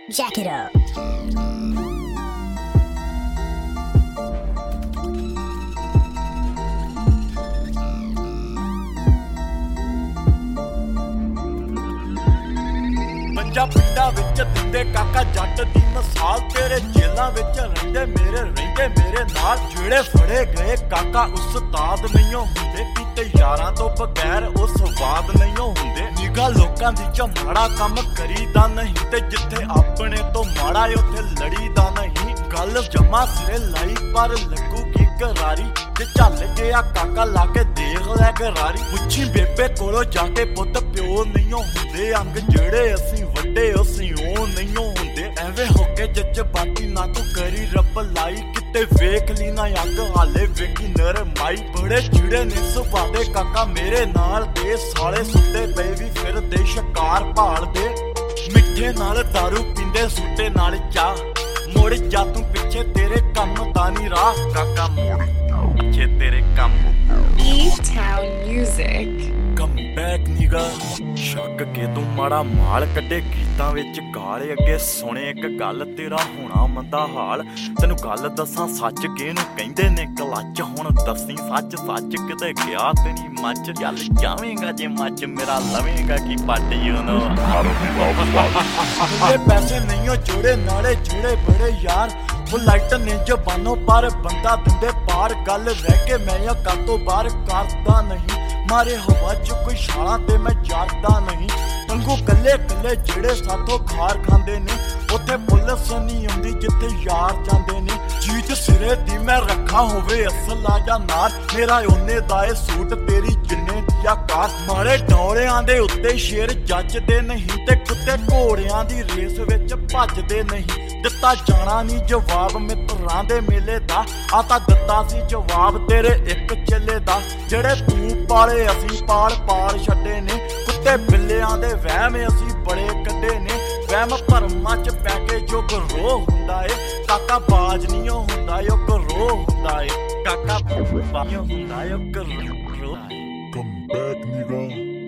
Jack it up. ਪੰਜਾਂ ਪਿੰਡਾਂ ਵਿੱਚ ਦਿੰਦੇ ਕਾਕਾ ਜੱਟ ਦੀ ਮਿਸਾਲ। ਤੇਰੇ ਜੇਲਾਂ ਵਿੱਚ ਰਹਿੰਦੇ ਮੇਰੇ ਨਾਲ। ਜਿਹੜੇ ਫੜੇ ਗਏ ਕਾਕਾ ਉਸਤਾਦ ਨਹੀਂ ਹੁੰਦੇ, ਕੀਤੇ ਯਾਰਾਂ ਤੋਂ ਬਗੈਰ ਉਹ ਸਵਾਦ ਨਹੀਂ ਹੁੰਦੇ। ਨਿਗਾ ਲੋਕਾਂ ਦੀ ਚ ਮਾੜਾ ਕੰਮ ਕਰੀਦਾ ਨਹੀਂ, ਤੇ ਜਿੱਥੇ ਆਪਣੇ ਤੋਂ ਮਾੜਾ ਉੱਥੇ ਲੜੀਦਾ ਨਹੀਂ। ਗੱਲ ਜਮਾ ਸਿਰੇ ਲਾਈ ਪਰ ਲੱਗੂਗੀ ਕਰਾਰੀ, ਜੇ ਝੱਲ ਗਿਆ ਕਾਕਾ ਲਾ ਕੇ ਦੇਖ ਲੈ ਗਰਾਰੀ। ਪੁੱਛੀ ਬੇਬੇ ਕੋਲੋਂ ਜਾ ਕੇ ਪੁੱਤ ਪਿਓ ਨਹੀਂ ਹੁੰਦੇ, ਅੰਗ ਜਿਹੜੇ ਅਸੀਂ ਵੱਡੇ ਅਸੀਂ ਉਹ ਨਹੀਂ ਹੁੰਦੇ। ਐਵੇਂ ਹੋ ਕੇ ਜਜ਼ਬਾਤੀ ਨਾ ਤੂੰ ਕਰੀ ਰੱਬ ਲਾਈ, ਕਿਤੇ ਵੇਖ ਲਈ ਨਾ ਅੱਗ ਹਾਲੇ ਵੇਖੀ ਨਰਮਾਈ। ਬੜੇ ਚਿੜੇ ਨੇ ਸੁਭਾਦੇ ਕਾਕਾ ਮੇਰੇ ਨਾਲ ਦੇ, ਸਾਲੇ ਸੁੱਤੇ ਪਏ ਵੀ ਫਿਰਦੇ ਸ਼ਿਕਾਰ ਭਾਲਦੇ। ਮਿੱਠੇ ਨਾਲ ਦਾਰੂ ਪੀਂਦੇ ਸੁੱਤੇ ਨਾਲ ਚਾਹ, ਮੁੜ ਜਾ ਤੂੰ ਪਿੱਛੇ ਤੇਰੇ ਕੰਮ ਦਾ ਨੀ ਰਾਹ। ਕਾਕਾ ਮੁੜ ਪਿੱਛੇ ਤੇਰੇ ਕੰਮ। E-Town Music। ਕਮ ਬੈਕ ਨੀਗਾ। ਸ਼ੱਕ ਕੇ ਤੂੰ ਮਾੜਾ ਮਾਲ ਕੱਢੇ ਗੀਤਾਂ ਵਿੱਚ ਗਾਲੇ ਅੱਗੇ ਸੁਣੇ ਇੱਕ ਗੱਲ, ਤੇਰਾ ਹੋਣਾ ਮੰਦਾ ਹਾਲ। ਤੈਨੂੰ ਗੱਲ ਦੱਸਾਂ ਸੱਚ ਕਿਹਨੂੰ ਕਹਿੰਦੇ ਨੇ ਕਲੱਚ, ਹੁਣ ਦੱਸੀ ਸੱਚ ਕਿਤੇ ਗਿਆ ਤੇ ਨਹੀਂ ਮੱਚ। ਚੱਲ ਜਾਵੇਂਗਾ ਜੇ ਮੱਚ ਮੇਰਾ ਲਵੇਂਗਾ ਕੀ ਪੱਟ ਯੂਨੋ। ਪੈਸੇ ਨਹੀਂ ਜੋੜੇ ਨਾਲੇ ਜਿਹੜੇ ਬੜੇ ਯਾਰ, ਉਹ ਲਾਈਟ ਨੇ ਜ਼ਬਾਨੋਂ ਪਰ ਬੰਦਾ ਦਿੰਦੇ ਪਾਰ। ਗੱਲ ਰਹਿ ਕੇ ਮੈਂ ਜਾਂ ਕਰ ਤੋਂ ਬਾਹਰ ਕਰਦਾ ਨਹੀਂ, ਮਾਰੇ ਹਵਾ ਚ ਕੋਈ ਛਾਲਾਂ ਤੇ ਮੈਂ ਜਾਰਦਾ ਨਹੀਂ। ਅੰਗੂ ਕੱਲੇ ਜਿਹੜੇ ਸਾਥੋਂ ਖਾਰ ਖਾਂਦੇ ਨੇ, ਉੱਥੇ ਪੁਲਿਸ ਨਹੀਂ ਆਉਂਦੀ ਜਿੱਥੇ ਯਾਰ ਜਾਂਦੇ ਨੇ। ਚੀਜ਼ ਸਿਰੇ ਦੀ ਮੈਂ ਰੱਖਾਂ ਹੋਵੇ ਅਸਲ ਆ ਜਾਂ ਨਾਰ, ਮੇਰਾ ਉਹਨੇ ਦਾ ਏ ਸੂਟ ਤੇਰੀ ਜਿੰਨੇ ਦੀ ਆ ਕਾਰ। ਮਾਰੇ ਡੌਲਿਆਂ ਦੇ ਉੱਤੇ ਸ਼ੇਰ ਜੱਜਦੇ ਨਹੀਂ, ਤੇ ਕੁੱਤੇ ਘੋੜਿਆਂ ਦੀ ਰੇਸ ਵਿੱਚ ਭੱਜਦੇ ਨਹੀਂ। ਦਿੱਤਾ ਜਾਣਾ ਨਹੀਂ ਜਵਾਬ ਮਿੱਤਰਾਂ ਦੇ ਮੇਲੇ ਦਾ, ਆ ਤਾਂ ਦਿੱਤਾ ਸੀ ਜਵਾਬ ਤੇਰੇ ਇੱਕ ਚੇਲੇ ਦਾ। ਜਿਹੜੇ ਤੂੰ ਪਾਲੇ ਅਸੀਂ ਪਾਲ ਛੱਡੇ ਨੇ, ਕੁੱਤੇ ਬਿੱਲਿਆਂ ਦੇ ਵਹਿਮ ਅਸੀਂ ਬੜੇ ਕੱਢੇ ਨੇ। ਵਹਿਮ ਭਰਮਾਂ ਚ ਪੈ ਕੇ ਜੋ ਗਰੋ ਹੁੰਦਾ ਏ ਕਾਕਾ, ਬਾਜ ਨਹੀਂ ਹੁੰਦਾ ਜੋ ਗਰੋ ਹੁੰਦਾ ਏ ਕਾਕਾ, ਬਾਜ ਹੁੰਦਾ ਜੋ ਗਰੋ। Come back, nigga.